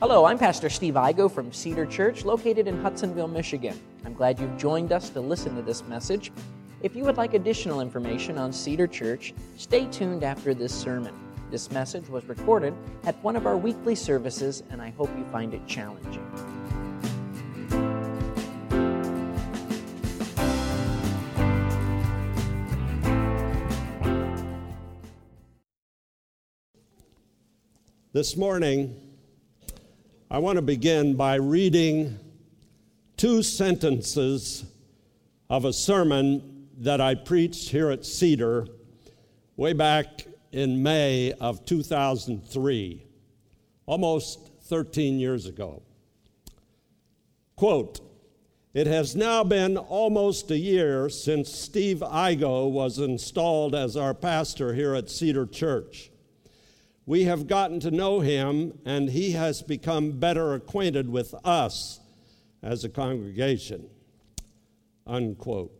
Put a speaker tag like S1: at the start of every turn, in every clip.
S1: Hello, I'm Pastor Steve Igo from Cedar Church, located in Hudsonville, Michigan. I'm glad you've joined us to listen to this message. If you would like additional information on Cedar Church, stay tuned after this sermon. This message was recorded at one of our weekly services, and I hope you find it challenging.
S2: This morning, I want to begin by reading two sentences of a sermon that I preached here at Cedar way back in May of 2003, almost 13 years ago. Quote, "It has now been almost a year since Steve Igo was installed as our pastor here at Cedar Church. We have gotten to know him, and he has become better acquainted with us as a congregation." Unquote.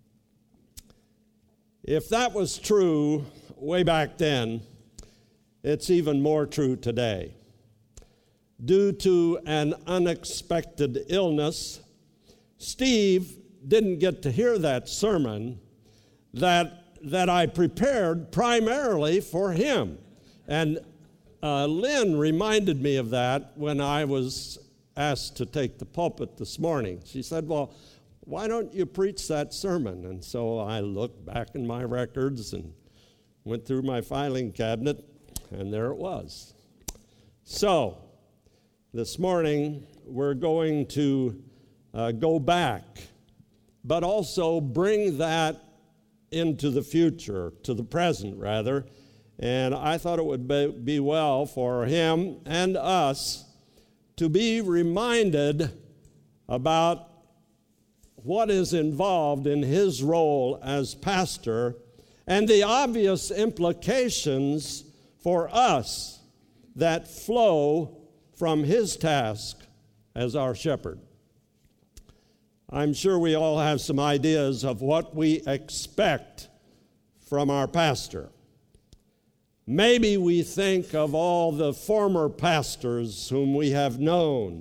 S2: If that was true way back then, it's even more true today. Due to an unexpected illness, Steve didn't get to hear that sermon that I prepared primarily for him. And Lynn reminded me of that when I was asked to take the pulpit this morning. She said, "Well, why don't you preach that sermon?" And so I looked back in my records and went through my filing cabinet, and there it was. So this morning we're going to go back, but also bring that into the future, to the present rather. And I thought it would be well for him and us to be reminded about what is involved in his role as pastor and the obvious implications for us that flow from his task as our shepherd. I'm sure we all have some ideas of what we expect from our pastor. Maybe we think of all the former pastors whom we have known,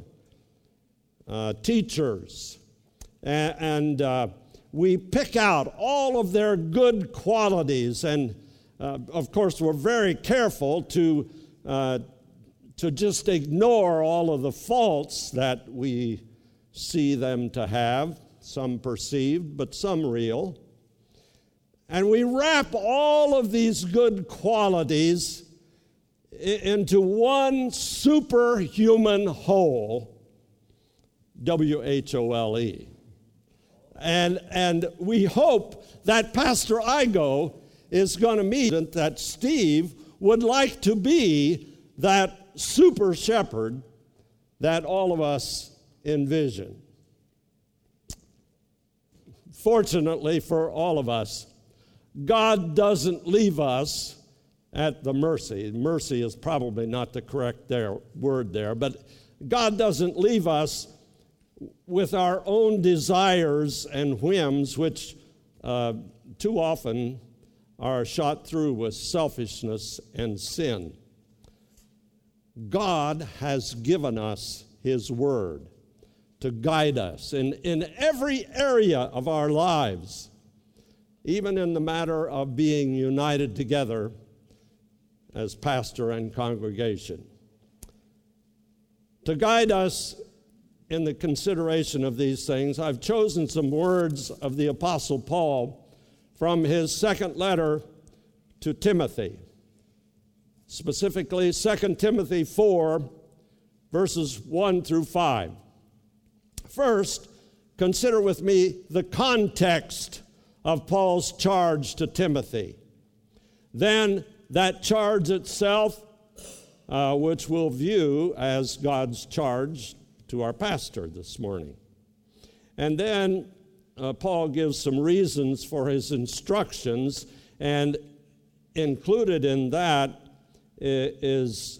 S2: teachers, and we pick out all of their good qualities, and of course we're very careful to just ignore all of the faults that we see them to have, some perceived but some real. And we wrap all of these good qualities into one superhuman whole, W-H-O-L-E. And we hope that Pastor Igo is going to meet that Steve would like to be that super shepherd that all of us envision. Fortunately for all of us, God doesn't leave us at the mercy. Mercy is probably not the correct word there, but God doesn't leave us with our own desires and whims, which too often are shot through with selfishness and sin. God has given us His Word to guide us in every area of our lives, even in the matter of being united together as pastor and congregation. To guide us in the consideration of these things, I've chosen some words of the Apostle Paul from his second letter to Timothy, specifically 2 Timothy 4, verses 1 through 5. First, consider with me the context of Paul's charge to Timothy. Then that charge itself, which we'll view as God's charge to our pastor this morning. And then Paul gives some reasons for his instructions, and included in that is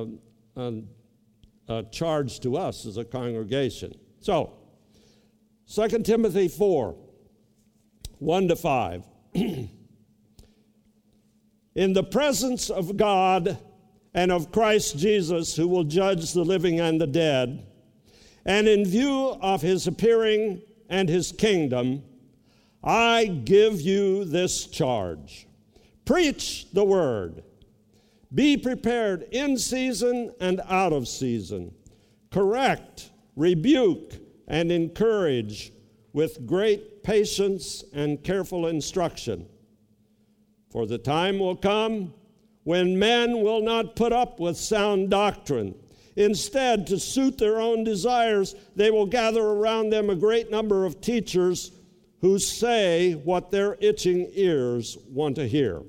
S2: a charge to us as a congregation. So, 2 Timothy 4, 1 to 5. In the presence of God and of Christ Jesus, who will judge the living and the dead, and in view of his appearing and his kingdom, I give you this charge. Preach the word. Be prepared in season and out of season. Correct, rebuke, and encourage with great patience and careful instruction. For the time will come when men will not put up with sound doctrine. Instead, to suit their own desires, they will gather around them a great number of teachers who say what their itching ears want to hear.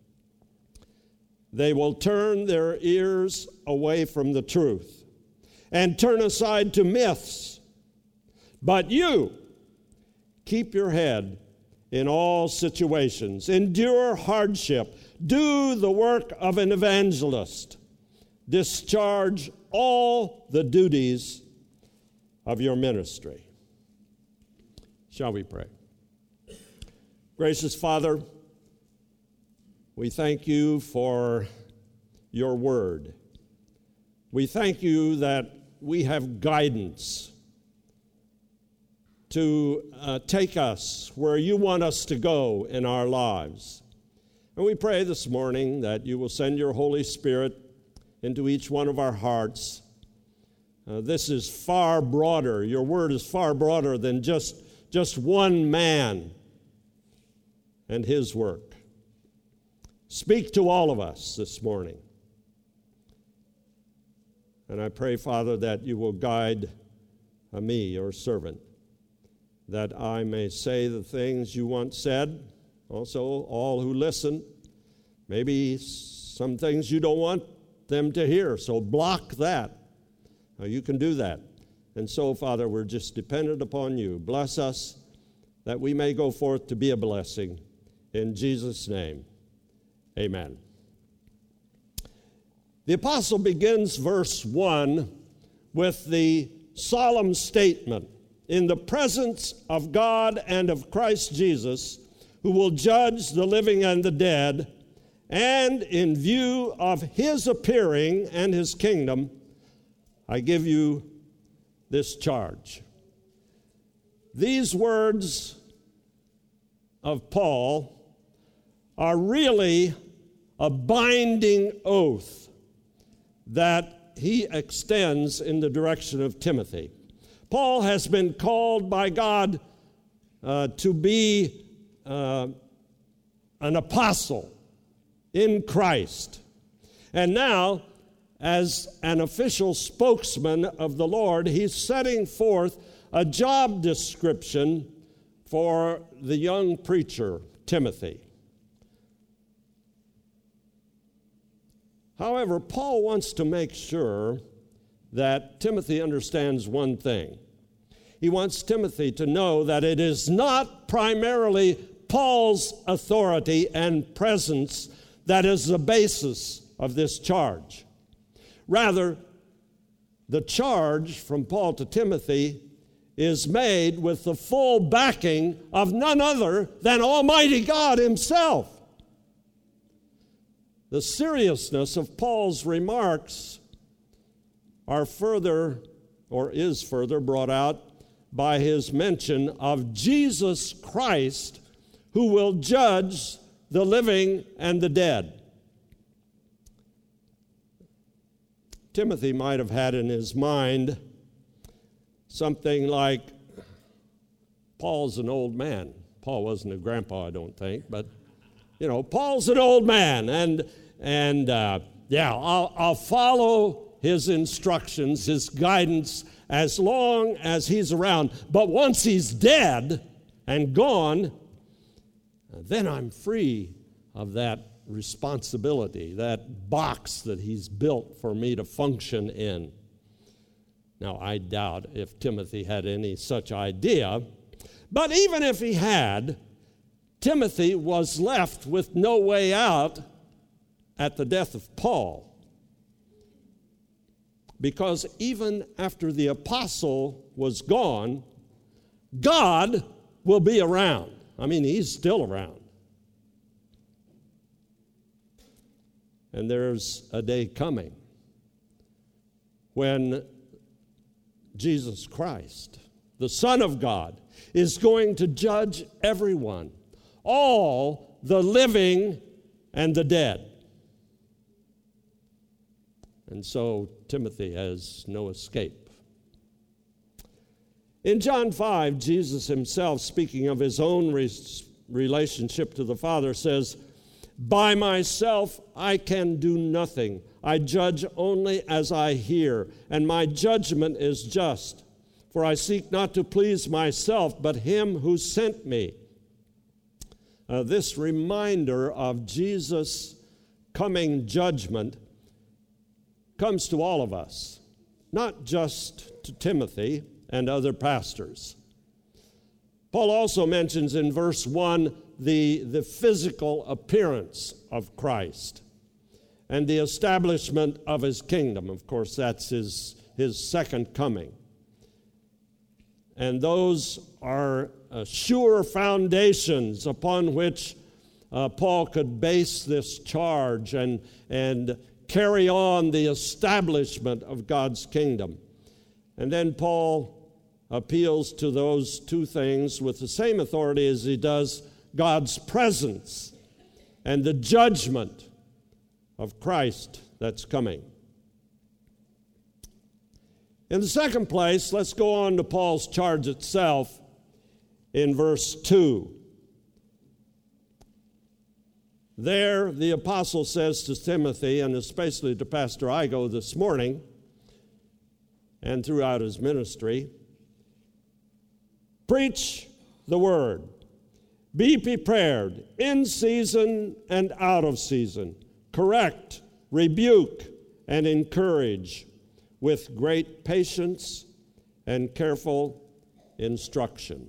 S2: They will turn their ears away from the truth and turn aside to myths. But you, keep your head in all situations. Endure hardship. Do the work of an evangelist. Discharge all the duties of your ministry. Shall we pray? Gracious Father, we thank you for your word. We thank you that we have guidance to take us where you want us to go in our lives. And we pray this morning that you will send your Holy Spirit into each one of our hearts. This is far broader. Your word is far broader than just one man and his work. Speak to all of us this morning. And I pray, Father, that you will guide me, your servant, that I may say the things you want said. Also, all who listen, maybe some things you don't want them to hear, so block that. You can do that. And so, Father, we're just dependent upon you. Bless us that we may go forth to be a blessing. In Jesus' name, amen. The apostle begins verse 1 with the solemn statement, in the presence of God and of Christ Jesus, who will judge the living and the dead, and in view of his appearing and his kingdom, I give you this charge. These words of Paul are really a binding oath that he extends in the direction of Timothy. Paul has been called by God to be an apostle in Christ. And now, as an official spokesman of the Lord, he's setting forth a job description for the young preacher, Timothy. However, Paul wants to make sure that Timothy understands one thing. He wants Timothy to know that it is not primarily Paul's authority and presence that is the basis of this charge. Rather, the charge from Paul to Timothy is made with the full backing of none other than Almighty God himself. The seriousness of Paul's remarks is further brought out by his mention of Jesus Christ, who will judge the living and the dead. Timothy might have had in his mind something like, Paul's an old man. Paul wasn't a grandpa, I don't think, but Paul's an old man, and I'll follow his instructions, his guidance, as long as he's around. But once he's dead and gone, then I'm free of that responsibility, that box that he's built for me to function in. Now, I doubt if Timothy had any such idea, but even if he had, Timothy was left with no way out at the death of Paul. Because even after the apostle was gone, God will be around. I mean, he's still around. And there's a day coming when Jesus Christ, the Son of God, is going to judge everyone, all the living and the dead. And so Timothy has no escape. In John 5, Jesus himself, speaking of his own relationship to the Father, says, "By myself I can do nothing. I judge only as I hear, and my judgment is just. For I seek not to please myself, but him who sent me." This reminder of Jesus' coming judgment comes to all of us, not just to Timothy and other pastors. Paul also mentions in verse 1 the physical appearance of Christ and the establishment of his kingdom. Of course, that's his second coming. And those are sure foundations upon which Paul could base this charge and carry on the establishment of God's kingdom. And then Paul appeals to those two things with the same authority as he does God's presence and the judgment of Christ that's coming. In the second place, let's go on to Paul's charge itself in verse 2. There, the apostle says to Timothy, and especially to Pastor Igo this morning, and throughout his ministry, preach the word. Be prepared in season and out of season. Correct, rebuke, and encourage with great patience and careful instruction.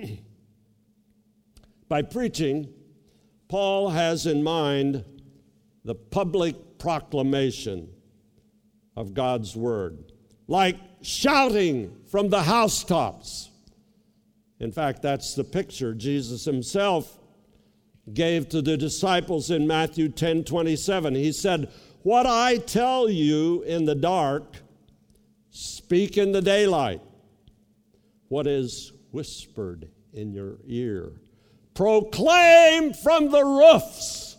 S2: By preaching, Paul has in mind the public proclamation of God's word, like shouting from the housetops. In fact, that's the picture Jesus himself gave to the disciples in Matthew 10:27. He said, "What I tell you in the dark, speak in the daylight. What is whispered in your ear, proclaim from the roofs."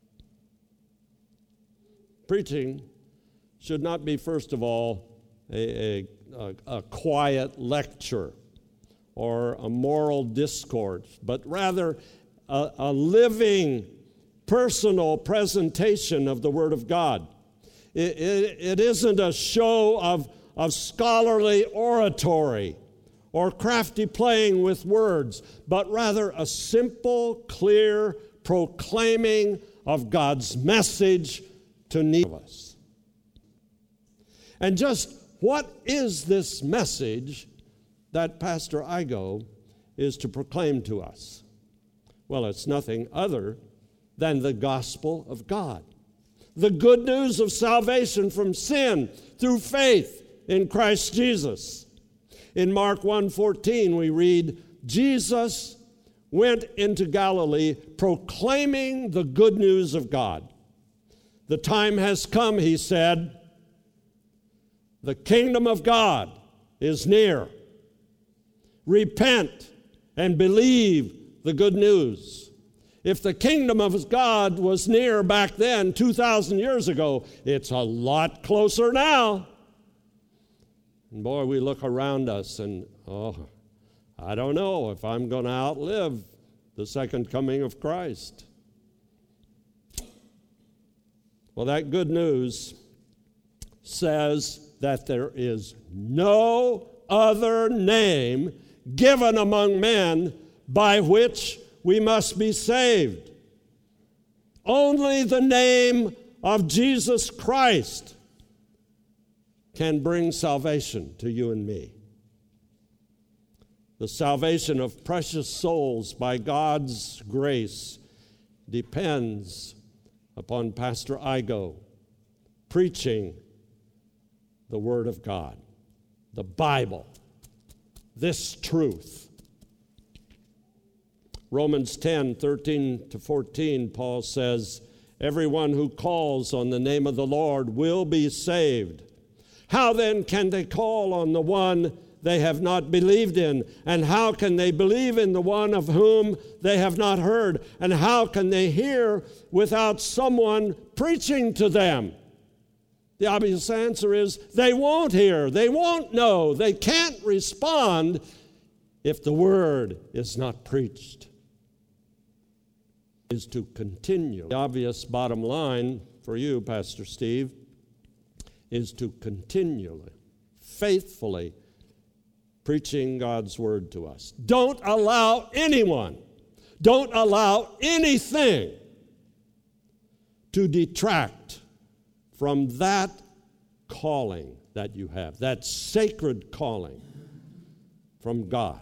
S2: Preaching should not be, first of all, a quiet lecture or a moral discourse, but rather a living, personal presentation of the Word of God. It isn't a show of scholarly oratory or crafty playing with words, but rather a simple, clear proclaiming of God's message to need of us. And just what is this message that Pastor Igo is to proclaim to us? Well, it's nothing other than the gospel of God, the good news of salvation from sin through faith in Christ Jesus. In Mark 1:14, we read, Jesus went into Galilee proclaiming the good news of God. The time has come, he said. The kingdom of God is near. Repent and believe the good news. If the kingdom of God was near back then, 2,000 years ago, it's a lot closer now. And boy, we look around us and, I don't know if I'm going to outlive the second coming of Christ. Well, that good news says that there is no other name given among men by which we must be saved. Only the name of Jesus Christ can bring salvation to you and me. The salvation of precious souls by God's grace depends upon Pastor Igo preaching the Word of God, the Bible, this truth. Romans 10:13-14, Paul says, Everyone who calls on the name of the Lord will be saved. How then can they call on the one they have not believed in? And how can they believe in the one of whom they have not heard? And how can they hear without someone preaching to them? The obvious answer is they won't hear, they won't know, they can't respond if the word is not preached. Is to continue. The obvious bottom line for you, Pastor Steve, is to continually, faithfully preaching God's word to us. Don't allow anyone, don't allow anything to detract from that calling that you have, that sacred calling from God.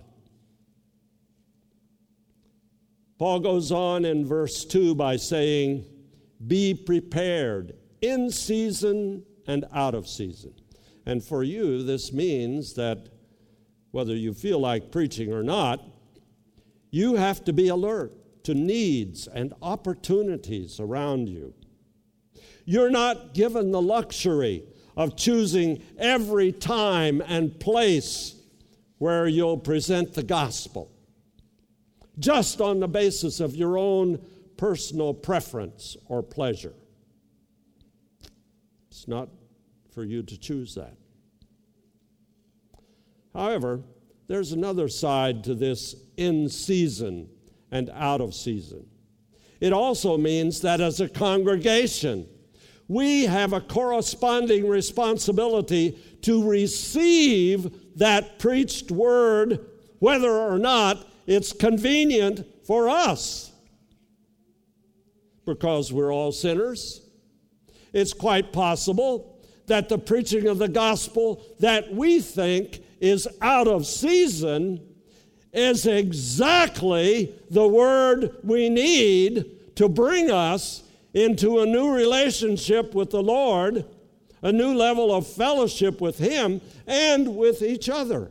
S2: Paul goes on in verse 2 by saying, be prepared in season and out of season. And for you, this means that whether you feel like preaching or not, you have to be alert to needs and opportunities around you. You're not given the luxury of choosing every time and place where you'll present the gospel, just on the basis of your own personal preference or pleasure. It's not for you to choose that. However, there's another side to this in season and out of season. It also means that as a congregation, we have a corresponding responsibility to receive that preached word, whether or not it's convenient for us. Because we're all sinners, it's quite possible that the preaching of the gospel that we think is out of season is exactly the word we need to bring us into a new relationship with the Lord, a new level of fellowship with Him and with each other.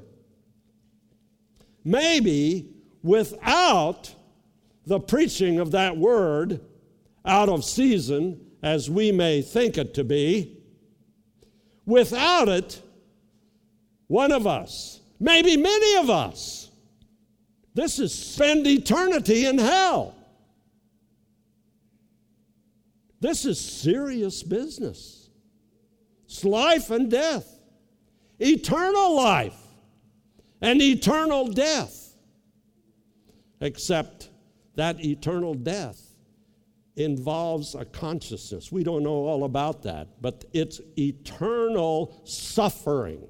S2: Maybe without the preaching of that word, out of season, as we may think it to be, without it, one of us, maybe many of us, this is spend eternity in hell. This is serious business. It's life and death, eternal life and eternal death. Except that eternal death involves a consciousness. We don't know all about that, but it's eternal suffering.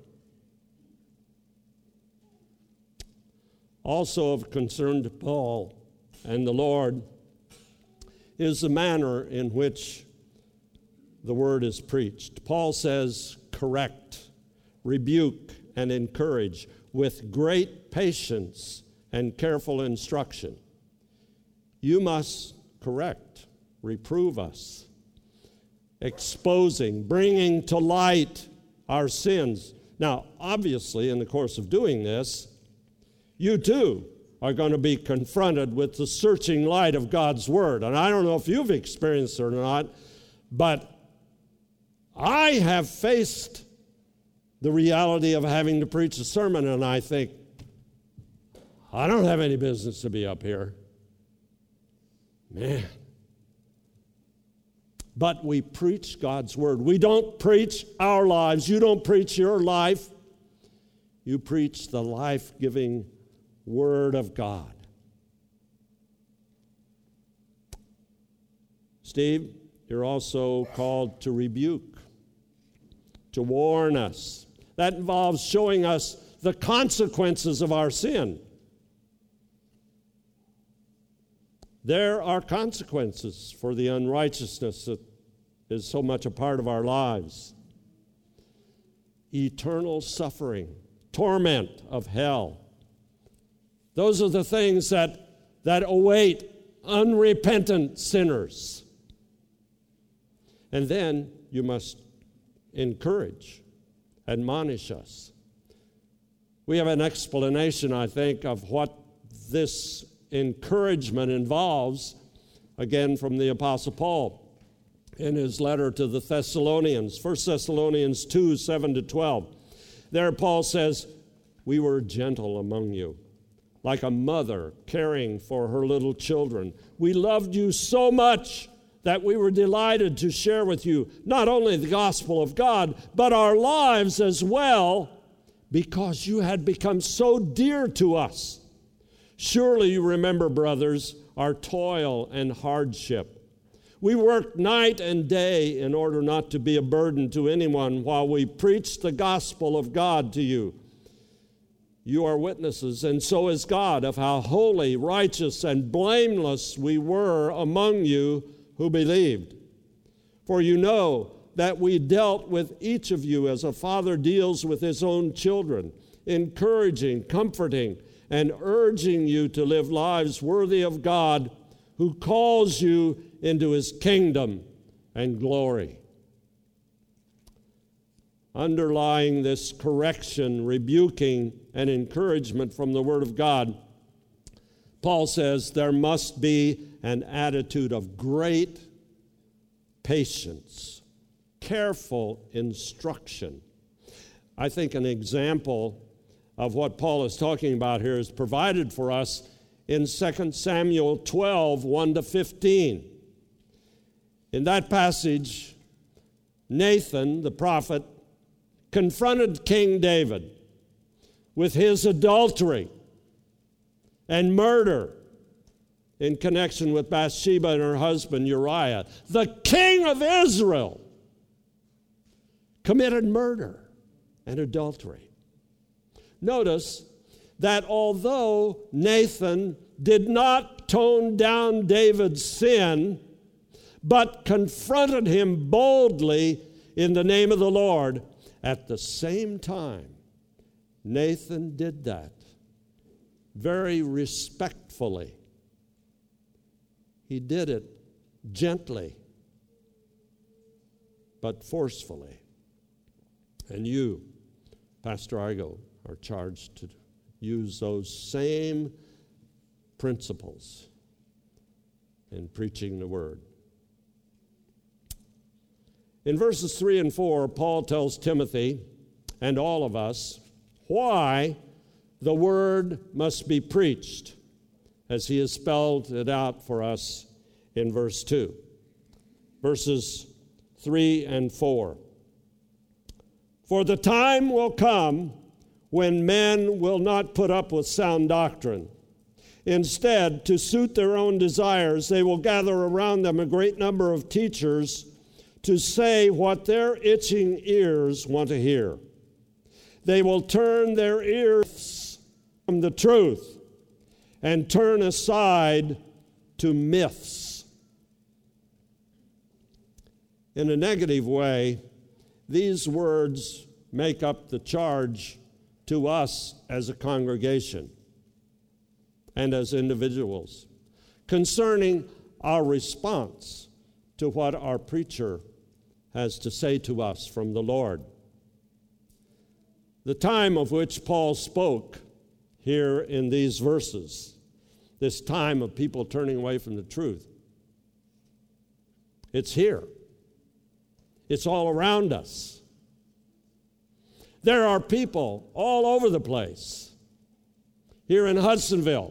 S2: Also of concern to Paul and the Lord is the manner in which the word is preached. Paul says, correct, rebuke, and encourage with great patience and careful instruction. You must correct, reprove us, exposing, bringing to light our sins. Now, obviously, in the course of doing this, you too are going to be confronted with the searching light of God's Word. And I don't know if you've experienced it or not, but I have faced the reality of having to preach a sermon, and I think, I don't have any business to be up here. Man. But we preach God's Word. We don't preach our lives. You don't preach your life. You preach the life-giving Word of God. Steve, you're also called to rebuke, to warn us. That involves showing us the consequences of our sin. There are consequences for the unrighteousness that is so much a part of our lives. Eternal suffering, torment of hell. Those are the things that await unrepentant sinners. And then you must encourage, admonish us. We have an explanation, I think, of what this encouragement involves, again from the Apostle Paul. in his letter to the Thessalonians, 1 Thessalonians 2, 7-12. There Paul says, "We were gentle among you, like a mother caring for her little children. We loved you so much that we were delighted to share with you not only the gospel of God, but our lives as well, because you had become so dear to us. Surely you remember, brothers, our toil and hardship. We worked night and day in order not to be a burden to anyone while we preached the gospel of God to you. You are witnesses, and so is God, of how holy, righteous, and blameless we were among you who believed. For you know that we dealt with each of you as a father deals with his own children, encouraging, comforting, and urging you to live lives worthy of God, who calls you into his kingdom and glory." Underlying this correction, rebuking, and encouragement from the Word of God, Paul says there must be an attitude of great patience, careful instruction. I think an example of what Paul is talking about here is provided for us in 2 Samuel 12, 1-15. In that passage, Nathan, the prophet, confronted King David with his adultery and murder in connection with Bathsheba and her husband Uriah. The king of Israel committed murder and adultery. Notice that although Nathan did not tone down David's sin, but confronted him boldly in the name of the Lord, at the same time, Nathan did that very respectfully. He did it gently, but forcefully. And you, Pastor Igo, are charged to use those same principles in preaching the word. In verses 3 and 4, Paul tells Timothy and all of us why the word must be preached, as he has spelled it out for us in verse 2. Verses 3 and 4. "For the time will come when men will not put up with sound doctrine. Instead, to suit their own desires, they will gather around them a great number of teachers to say what their itching ears want to hear. They will turn their ears from the truth and turn aside to myths." In a negative way, these words make up the charge to us as a congregation and as individuals concerning our response to what our preacher has to say to us from the Lord. The time of which Paul spoke here in these verses, this time of people turning away from the truth, it's here. It's all around us. There are people all over the place, here in Hudsonville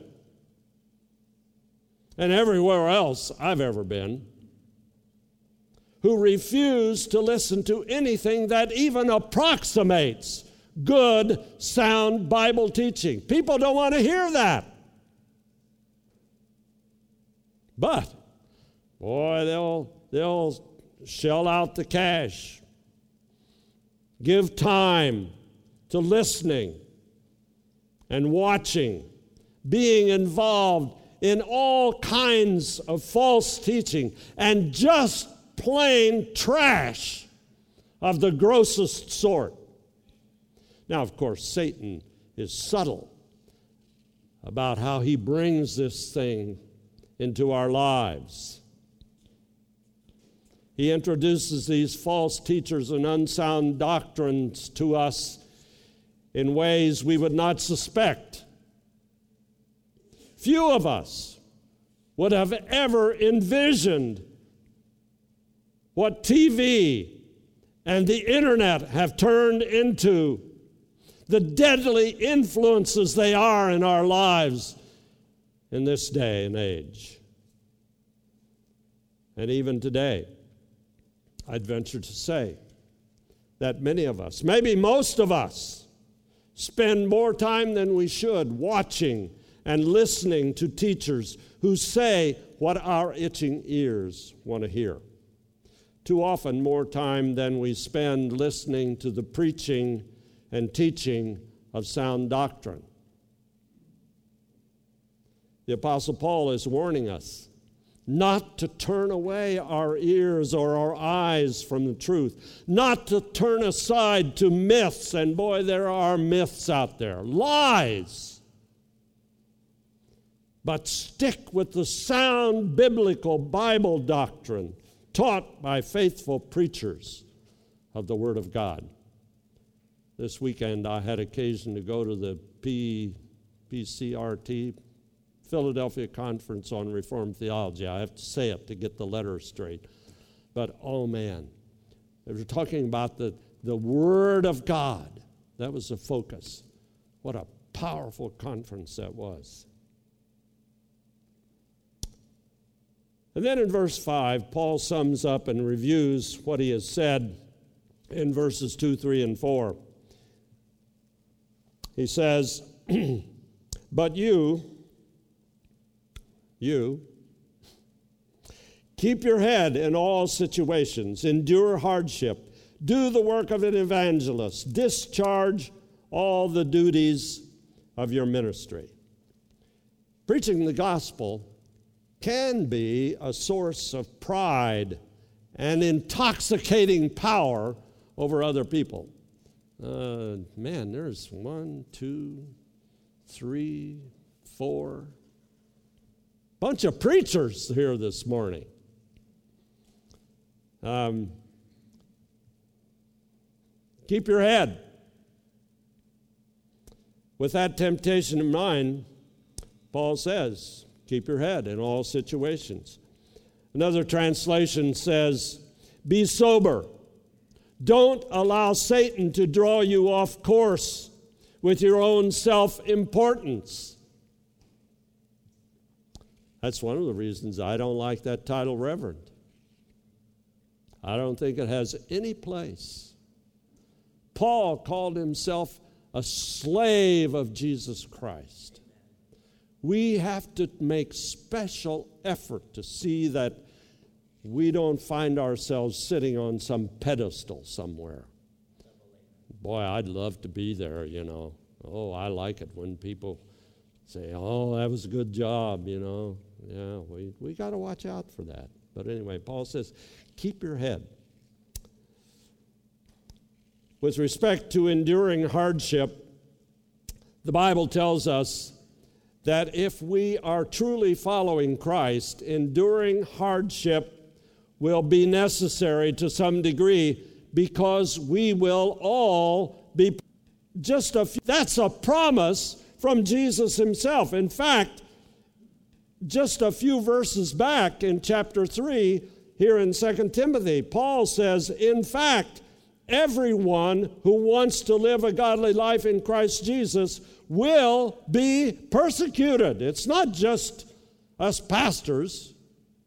S2: and everywhere else I've ever been, who refuse to listen to anything that even approximates good, sound Bible teaching. People don't want to hear that. But, boy, they'll shell out the cash, give time to listening and watching, being involved in all kinds of false teaching and just plain trash of the grossest sort. Now, of course, Satan is subtle about how he brings this thing into our lives. He introduces these false teachers and unsound doctrines to us in ways we would not suspect. Few of us would have ever envisioned what TV and the internet have turned into, the deadly influences they are in our lives in this day and age. And even today, I'd venture to say that many of us, maybe most of us, spend more time than we should watching and listening to teachers who say what our itching ears want to hear. Too often, more time than we spend listening to the preaching and teaching of sound doctrine. The Apostle Paul is warning us not to turn away our ears or our eyes from the truth, not to turn aside to myths, and boy, there are myths out there, lies, but stick with the sound biblical Bible doctrine taught by faithful preachers of the Word of God. This weekend I had occasion to go to the PCRT, Philadelphia Conference on Reformed Theology. I have to say it to get the letter straight. But, oh man, they were talking about the Word of God. That was the focus. What a powerful conference that was. And then in verse 5, Paul sums up and reviews what he has said in verses 2, 3, and 4. He says, but you, keep your head in all situations, endure hardship, do the work of an evangelist, discharge all the duties of your ministry. Preaching the gospel can be a source of pride and intoxicating power over other people. Man, there's 1, 2, 3, 4 bunch of preachers here this morning. Keep your head. With that temptation in mind, Paul says, keep your head in all situations. Another translation says, be sober. Don't allow Satan to draw you off course with your own self-importance. That's one of the reasons I don't like that title, Reverend. I don't think it has any place. Paul called himself a slave of Jesus Christ. We have to make special effort to see that we don't find ourselves sitting on some pedestal somewhere. Boy, I'd love to be there, you know. Oh, I like it when people say, oh, that was a good job, you know. Yeah, we got to watch out for that. But anyway, Paul says, keep your head. With respect to enduring hardship, the Bible tells us that if we are truly following Christ, enduring hardship will be necessary to some degree because we will all be just a few. That's a promise from Jesus himself. In fact, just a few verses back in chapter 3, here in 2 Timothy, Paul says, in fact, everyone who wants to live a godly life in Christ Jesus will be persecuted. It's not just us pastors.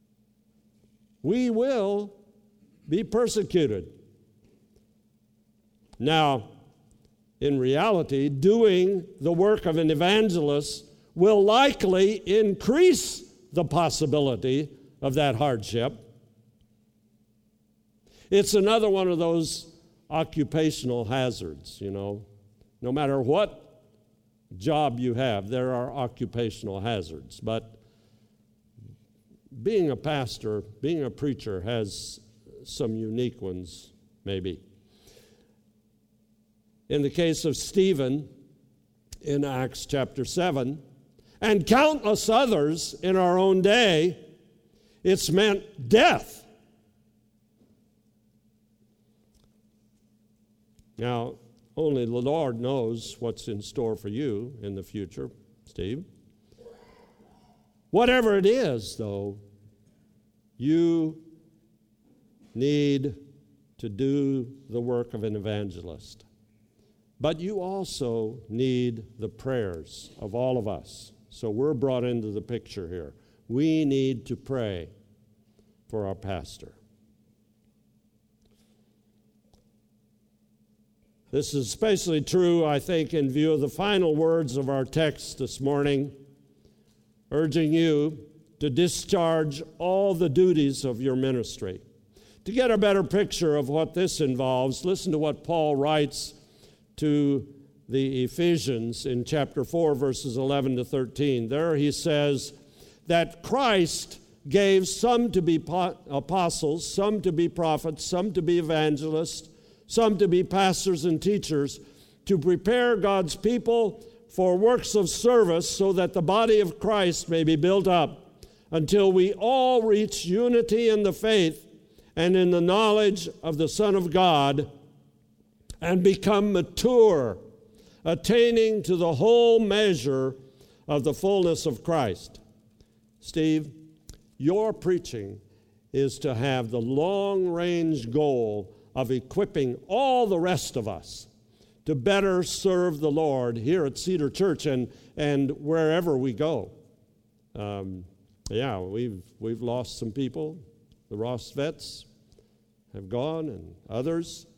S2: We will be persecuted. Now, in reality, doing the work of an evangelist will likely increase the possibility of that hardship. It's another one of those occupational hazards, you know. No matter what job you have, there are occupational hazards. But being a pastor, being a preacher has some unique ones, maybe. In the case of Stephen in Acts chapter 7, and countless others in our own day, it's meant death. Now, only the Lord knows what's in store for you in the future, Steve. Whatever it is, though, you need to do the work of an evangelist. But you also need the prayers of all of us. So we're brought into the picture here. We need to pray for our pastor. This is especially true, I think, in view of the final words of our text this morning, urging you to discharge all the duties of your ministry. To get a better picture of what this involves, listen to what Paul writes to the Ephesians in chapter 4, verses 11 to 13. There he says that Christ gave some to be apostles, some to be prophets, some to be evangelists, some to be pastors and teachers, to prepare God's people for works of service so that the body of Christ may be built up until we all reach unity in the faith and in the knowledge of the Son of God and become mature, attaining to the whole measure of the fullness of Christ. Steve, your preaching is to have the long-range goal of equipping all the rest of us to better serve the Lord here at Cedar Church and wherever we go. We've lost some people. The Ross vets have gone and others.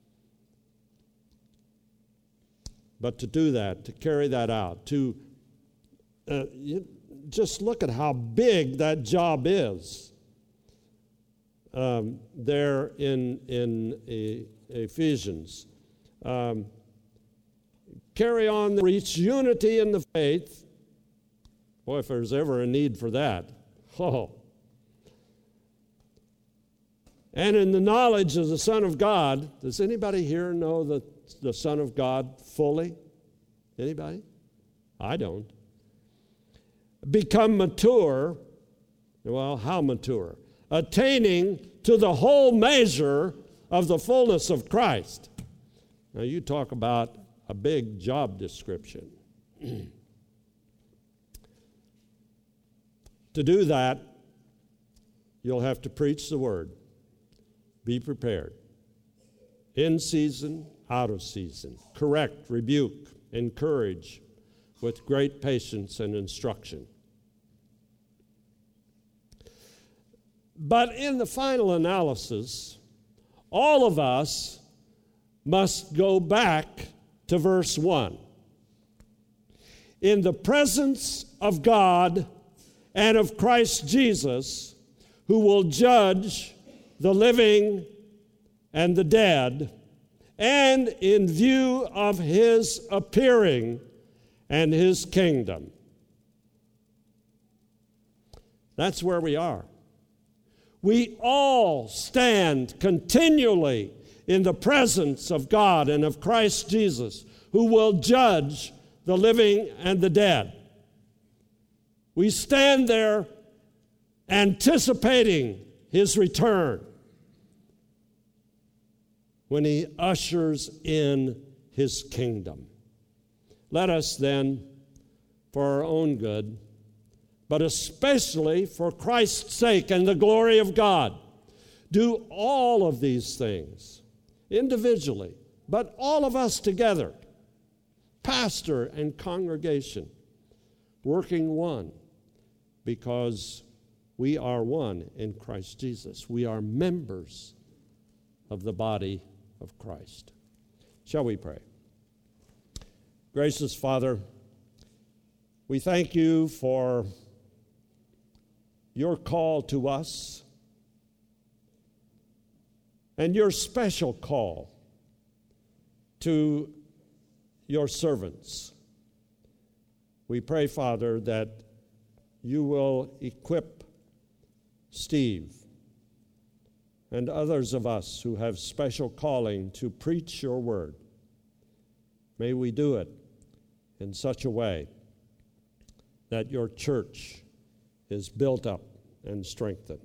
S2: But to do that, to carry that out, to just look at how big that job is. There in Ephesians. Carry on, reach unity in the faith. Boy, if there's ever a need for that. Oh. And in the knowledge of the Son of God. Does anybody here know the Son of God fully? Anybody? I don't. Become mature. Well, how mature? Attaining to the whole measure of the fullness of Christ. Now you talk about a big job description. To do that, you'll have to preach the word. Be prepared. In season, out of season. Correct, rebuke, encourage with great patience and instruction. But in the final analysis, all of us must go back to verse 1. In the presence of God and of Christ Jesus, who will judge the living and the dead, and in view of his appearing and his kingdom. That's where we are. We all stand continually in the presence of God and of Christ Jesus, who will judge the living and the dead. We stand there anticipating his return when he ushers in his kingdom. Let us then, for our own good, but especially for Christ's sake and the glory of God, do all of these things individually, but all of us together, pastor and congregation, working one, because we are one in Christ Jesus. We are members of the body of Christ. Shall we pray? Gracious Father, we thank you for your call to us and your special call to your servants. We pray, Father, that you will equip Steve and others of us who have special calling to preach your word. May we do it in such a way that your church is built up and strengthened.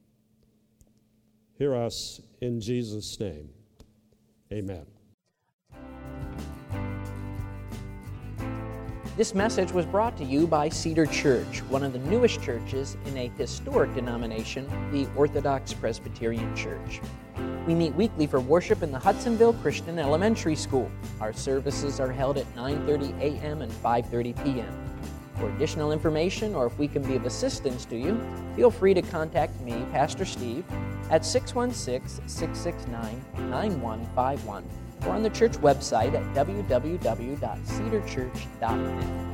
S2: Hear us in Jesus' name. Amen.
S1: This message was brought to you by Cedar Church, one of the newest churches in a historic denomination, the Orthodox Presbyterian Church. We meet weekly for worship in the Hudsonville Christian Elementary School. Our services are held at 9:30 a.m. and 5:30 p.m. For additional information, or if we can be of assistance to you, feel free to contact me, Pastor Steve, at 616-669-9151, or on the church website at www.cedarchurch.net.